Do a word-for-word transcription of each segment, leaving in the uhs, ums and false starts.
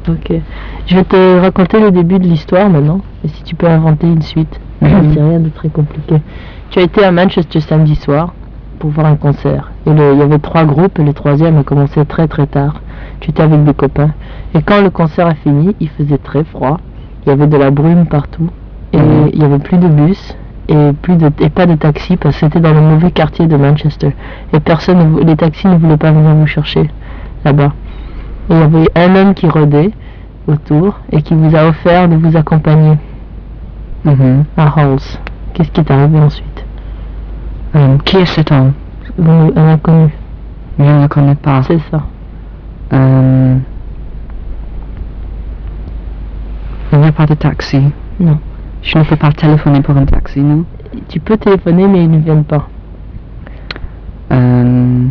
Ok. Je vais te raconter le début de l'histoire maintenant, et si tu peux inventer une suite. Mhm. C'est rien de très compliqué. Tu as été à Manchester samedi soir pour voir un concert. Et le- il y avait trois groupes, et le troisième a commencé très très tard. Tu étais avec des copains. Et quand le concert a fini, il faisait très froid. Il y avait de la brume partout. Et Mhm. il n'y avait plus de bus. Et, plus de, et pas de taxi parce que c'était dans le mauvais quartier de Manchester. Et personne, ne vou- les taxis ne voulaient pas venir vous chercher là-bas. Et il y avait un homme qui rôdait autour et qui vous a offert de vous accompagner Mhm. à Halls. Qu'est-ce qui est arrivé ensuite? Euh, qui est cet homme? Bon, un inconnu, Je ne le connais pas. c'est ça. Euh, il n'y a pas de taxi. Non. Je ne peux pas téléphoner pour un taxi, non? Tu peux téléphoner, mais ils ne viennent pas. Euh,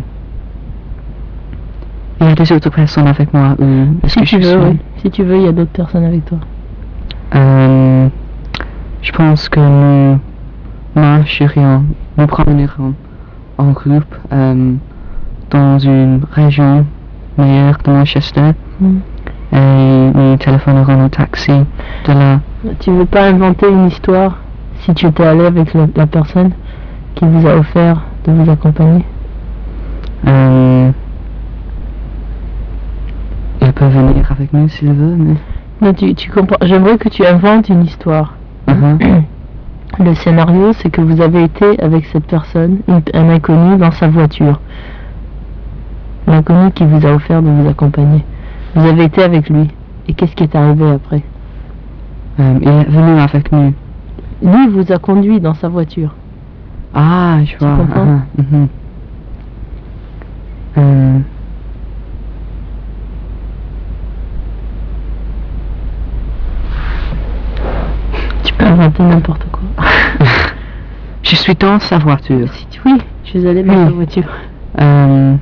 il y a des autres personnes avec moi ou est-ce Si que tu je veux, suis... oui. Si tu veux, il y a d'autres personnes avec toi. Euh, je pense que nous marcherions, nous promènerons en groupe euh, dans une région meilleure de Manchester Mm. et nous téléphonerons au taxi de là. Tu veux pas inventer une histoire si tu étais allé avec la, la personne qui vous a offert de vous accompagner? Euh, il peut venir avec nous s'il veut, mais... Non, tu, tu comprends. J'aimerais que tu inventes une histoire. Uh-huh. Le scénario, c'est que vous avez été avec cette personne, une- un inconnu, dans sa voiture. L'inconnu qui vous a offert de vous accompagner. Vous avez été avec lui. Et qu'est-ce qui est arrivé après? Euh, il est venu avec nous. Lui vous a conduit dans sa voiture. Ah, je vois. comprends? Uh-huh. Mhm. Euh, Tu peux inventer n'importe quoi. je suis dans sa voiture. Si tu- oui, je suis allée dans Oui. sa voiture. Euh,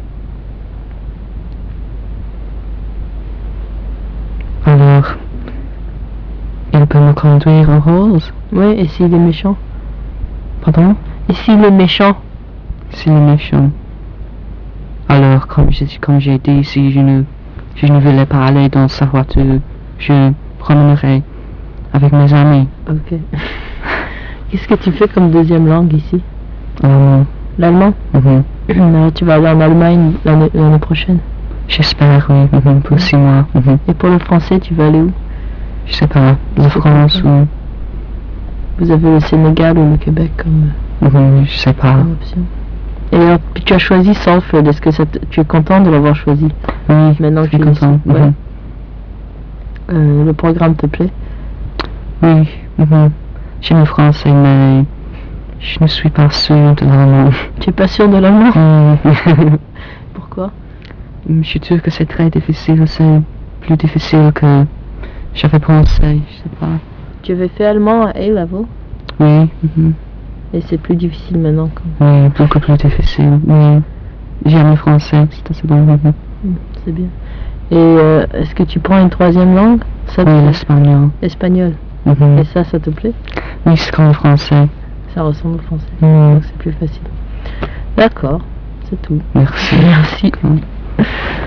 alors, il peut me conduire en rose? Oui, et s'il est méchant? Pardon? Et s'il est méchant? S'il est méchant. Alors, comme j'ai, comme j'ai dit, si je ne, je ne voulais pas aller dans sa voiture, je promènerai avec mes amis. Ok. Qu'est-ce que tu fais comme deuxième langue ici? Euh, L'allemand? mhm. Alors, tu vas aller en Allemagne l'année, l'année prochaine. J'espère, oui, mhm, pour six mois. Mhm. Et pour le français, tu vas aller où? Je sais pas, la France ou... Vous avez le Sénégal ou le Québec comme, Mhm, je sais pas. comme option. Et alors, puis tu as choisi Salford. Est-ce que ça te- tu es content de l'avoir choisi? Oui, Maintenant je que suis tu es ici? content. Ouais. Mhm. Euh, le programme te plaît? Oui, mhm. J'aime le français, mais je ne suis pas sûre de l'allemand. Tu es pas sûr de l'allemand? Mhm. Pourquoi? Je suis sûre que c'est très difficile, c'est plus difficile que j'avais pensé, je sais pas. Tu avais fait allemand à A-level Oui, mhm. et c'est plus difficile maintenant. Quand... Oui, beaucoup plus difficile, oui. J'aime le français, c'est assez bon. Mhm. Mm, c'est bien. Et euh, est-ce que tu prends une troisième langue? Ça, Oui, te- l'espagnol. Espagnol. Mhm. Et ça, ça te plaît? Oui, c'est comme le français. Ça ressemble au français. Mhm. Donc c'est plus facile. D'accord, c'est tout. Merci. Merci. Cool.